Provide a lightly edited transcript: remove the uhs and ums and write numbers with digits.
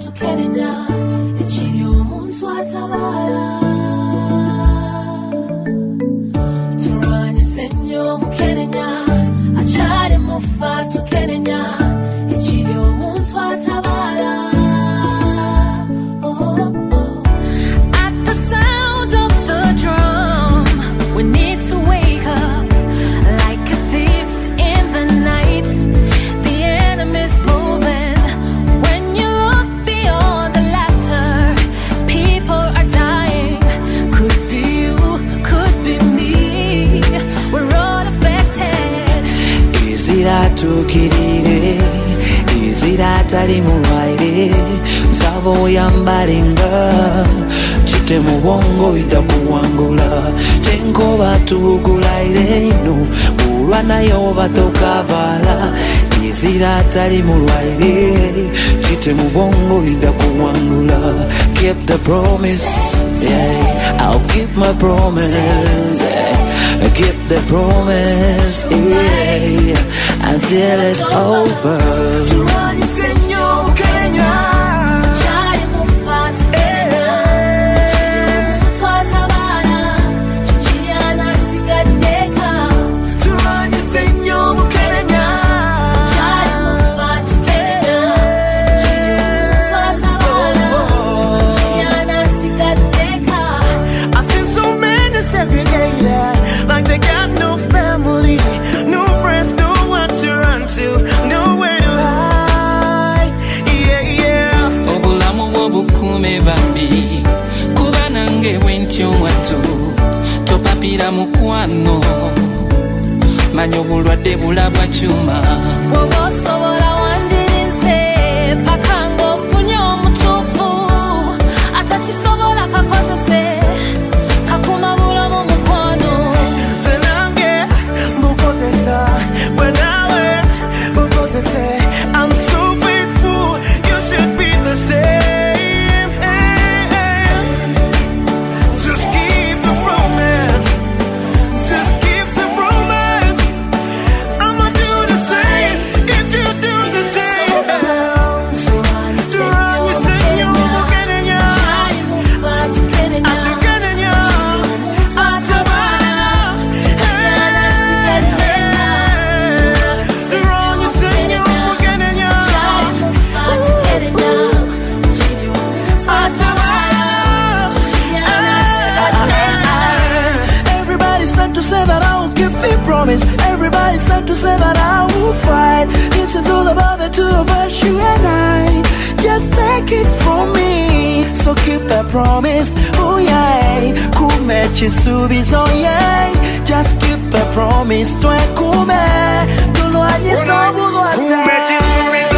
tukerenya ekiri omuntu atabara turwanyise nnyo mukerenya akyali mufa tukerenya ekiri omuntu atabara at the sound of the drum we need to wake up like a thief in the night. The enemy's moving. When you look beyond the laughter, people are dying. Could be you, could be me. We're all affected. Is it atukirire? Is it atali mulwaire? Nsaba oyambalenga chite mu bwongo itakuwangula chenkoba tugulaire ino bulwa nayo batokavala. Is it atali mulwaire? Chite mu bwongo itakuwangula. Keep the promise, yeah. I'll keep my promise, yeah. Keep the promise, yeah. Until it's over. Turwanyise nnyo mukerenya Akyali mufa tukerenya ekiri omuntu atabara kikiri anasigaddeka. Turwanyise nnyo mukerenya Akyali mufa tukerenya ekiri omuntu atabara kikiri anasigaddeka. I've seen so many segregated, like they got no family, no friends, no one to run to, nowhere to hide. Yeah, yeah. Obulamu bw'obukuume bambi kuba nange bwentyo mwattu topapira mukwano manya obulwadde bulabwa kyuma. Bw'oba osobola wandirize paka ng'ofunye omutuufu atakisobola kakozese kakuma bulamu mukwano. Nze nange mbukozesa bwe nawe bukozese. I'm so faithful, you should be the same. Just keep the promise. Just keep the promise. I'ma do the same if you do the same. Turwanyise nnyo mukerenya akyali mufa tukerenya Atukerenya, atabara kikiri anasigaddeka. turwanyise nnyo mukerenya Akyali mufa tukerenya ekiri omuntu atabara kikiri anasigaddeka. Everybody start to say that I will keep the promise. Everybody start to say that I will fight. This is all about the two of us, you and I. Just take it from me. So keep the promise. Oh yeah. Kume chisubizo yeah. Just keep the promise. Twe kume. Tulwanyisa bulwate. Kume chisubizo.